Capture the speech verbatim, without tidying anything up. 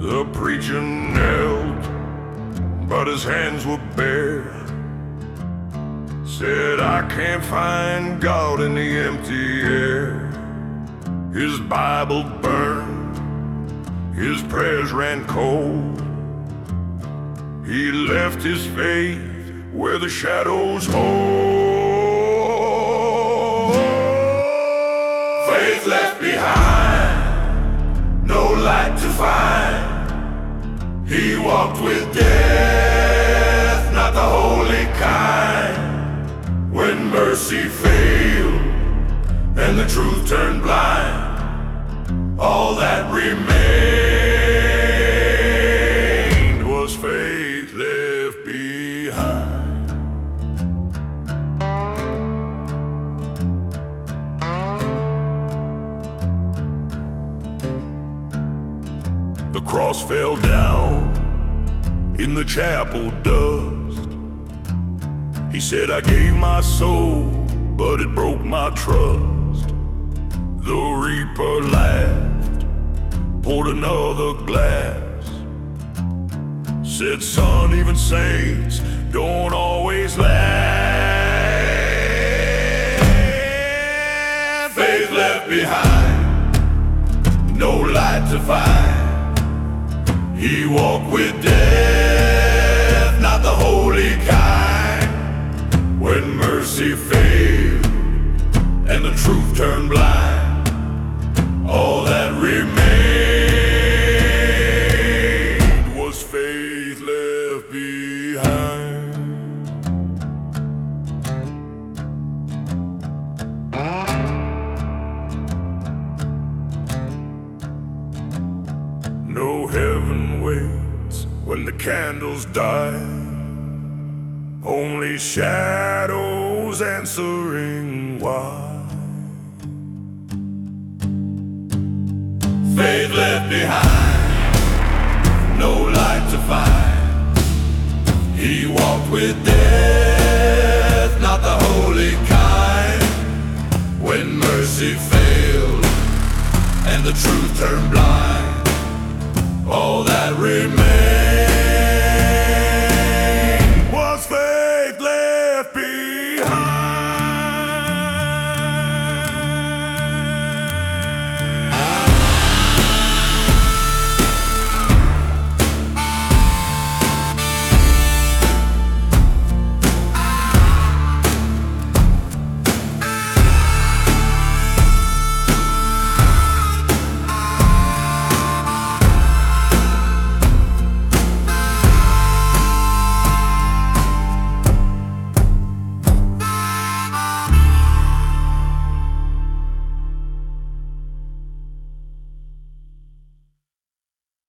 The preacher knelt, but his hands were bare. Said, I can't find God in the empty air. His Bible burned, his prayers ran cold. He left his faith where the shadows hold. Faith left behind, no light to find. He walked with death, not the holy kind. When mercy failed and the truth turned blind, all that remained was faith left behind. The cross fell down in the chapel dust. He said, I gave my soul, but it broke my trust. The reaper laughed, poured another glass. Said, son, even saints don't always last. Faith left behind, no light to find. He walked with death, not the holy kind. When mercy failed and the truth turned blind, all that remained was faith left behind. No heaven waits when the candles die, only shadows answering why. Faith left behind, no light to find. He walked with death, not the holy kind. When mercy failed and the truth turned blind, all that remained